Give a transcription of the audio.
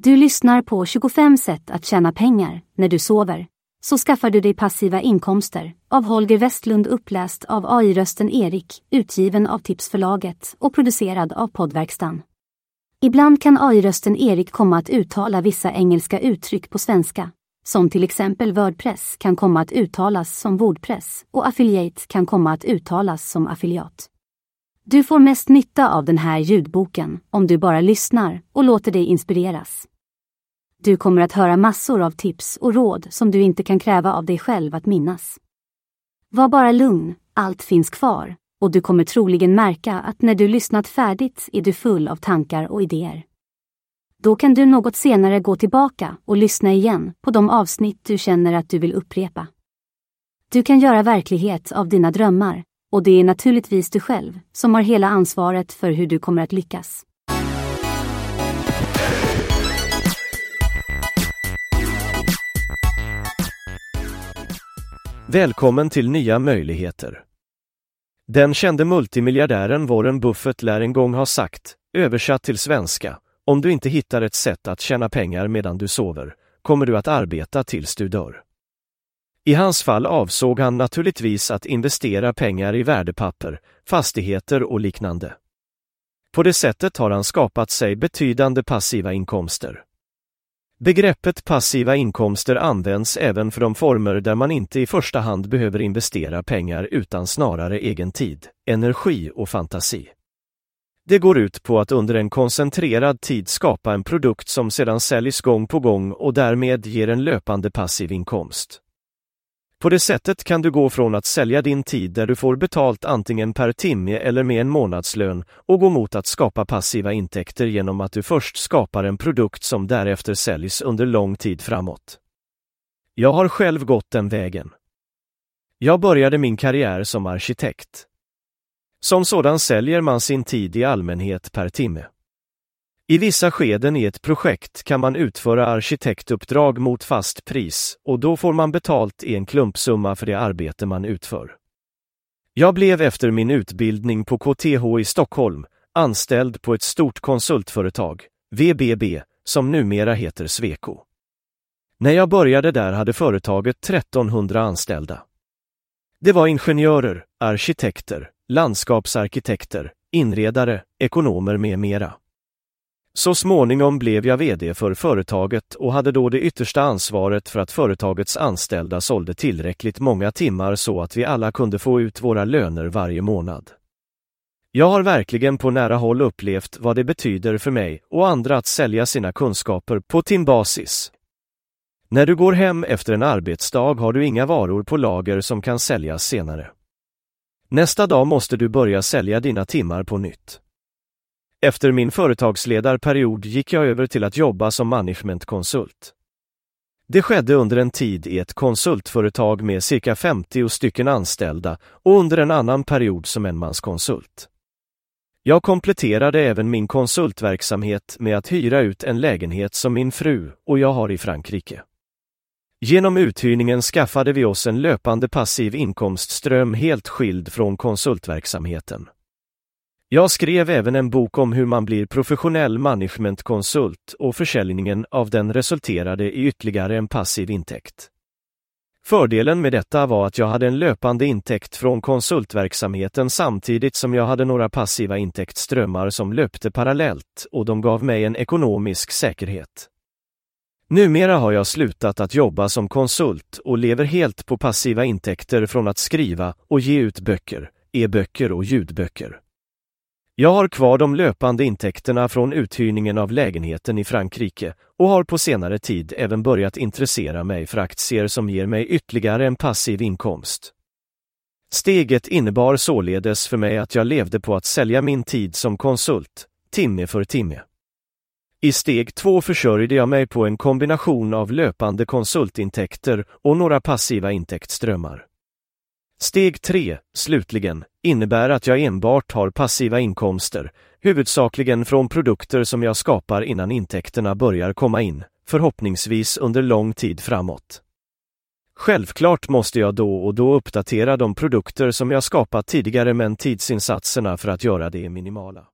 Du lyssnar på 25 sätt att tjäna pengar när du sover. Så skaffar du dig passiva inkomster, av Holger Westlund, uppläst av AI-rösten Erik, utgiven av Tipsförlaget och producerad av Poddverkstan. Ibland kan AI-rösten Erik komma att uttala vissa engelska uttryck på svenska, som till exempel Wordpress kan komma att uttalas som Wordpress och affiliate kan komma att uttalas som affiliat. Du får mest nytta av den här ljudboken om du bara lyssnar och låter dig inspireras. Du kommer att höra massor av tips och råd som du inte kan kräva av dig själv att minnas. Var bara lugn, allt finns kvar, och du kommer troligen märka att när du lyssnat färdigt är du full av tankar och idéer. Då kan du något senare gå tillbaka och lyssna igen på de avsnitt du känner att du vill upprepa. Du kan göra verklighet av dina drömmar, och det är naturligtvis du själv som har hela ansvaret för hur du kommer att lyckas. Välkommen till nya möjligheter. Den kände multimiljardären Warren Buffett lär en gång ha sagt, översatt till svenska: om du inte hittar ett sätt att tjäna pengar medan du sover, kommer du att arbeta tills du dör. I hans fall avsåg han naturligtvis att investera pengar i värdepapper, fastigheter och liknande. På det sättet har han skapat sig betydande passiva inkomster. Begreppet passiva inkomster används även för de former där man inte i första hand behöver investera pengar utan snarare egen tid, energi och fantasi. Det går ut på att under en koncentrerad tid skapa en produkt som sedan säljs gång på gång och därmed ger en löpande passiv inkomst. På det sättet kan du gå från att sälja din tid där du får betalt antingen per timme eller med en månadslön och gå mot att skapa passiva intäkter genom att du först skapar en produkt som därefter säljs under lång tid framåt. Jag har själv gått den vägen. Jag började min karriär som arkitekt. Som sådan säljer man sin tid i allmänhet per timme. I vissa skeden i ett projekt kan man utföra arkitektuppdrag mot fast pris och då får man betalt i en klumpsumma för det arbete man utför. Jag blev efter min utbildning på KTH i Stockholm anställd på ett stort konsultföretag, VBB, som numera heter Sweco. När jag började där hade företaget 1300 anställda. Det var ingenjörer, arkitekter, landskapsarkitekter, inredare, ekonomer med mera. Så småningom blev jag vd för företaget och hade då det yttersta ansvaret för att företagets anställda sålde tillräckligt många timmar så att vi alla kunde få ut våra löner varje månad. Jag har verkligen på nära håll upplevt vad det betyder för mig och andra att sälja sina kunskaper på timbasis. När du går hem efter en arbetsdag har du inga varor på lager som kan säljas senare. Nästa dag måste du börja sälja dina timmar på nytt. Efter min företagsledarperiod gick jag över till att jobba som managementkonsult. Det skedde under en tid i ett konsultföretag med cirka 50 stycken anställda och under en annan period som enmanskonsult. Jag kompletterade även min konsultverksamhet med att hyra ut en lägenhet som min fru och jag har i Frankrike. Genom uthyrningen skaffade vi oss en löpande passiv inkomstström helt skild från konsultverksamheten. Jag skrev även en bok om hur man blir professionell managementkonsult och försäljningen av den resulterade i ytterligare en passiv intäkt. Fördelen med detta var att jag hade en löpande intäkt från konsultverksamheten samtidigt som jag hade några passiva intäktsströmmar som löpte parallellt och de gav mig en ekonomisk säkerhet. Numera har jag slutat att jobba som konsult och lever helt på passiva intäkter från att skriva och ge ut böcker, e-böcker och ljudböcker. Jag har kvar de löpande intäkterna från uthyrningen av lägenheten i Frankrike och har på senare tid även börjat intressera mig för aktier som ger mig ytterligare en passiv inkomst. Steget innebar således för mig att jag levde på att sälja min tid som konsult, timme för timme. I steg 2 försörjde jag mig på en kombination av löpande konsultintäkter och några passiva intäktsströmmar. Steg 3, slutligen, innebär att jag enbart har passiva inkomster, huvudsakligen från produkter som jag skapar innan intäkterna börjar komma in, förhoppningsvis under lång tid framåt. Självklart måste jag då och då uppdatera de produkter som jag skapat tidigare, men tidsinsatserna för att göra det är minimala.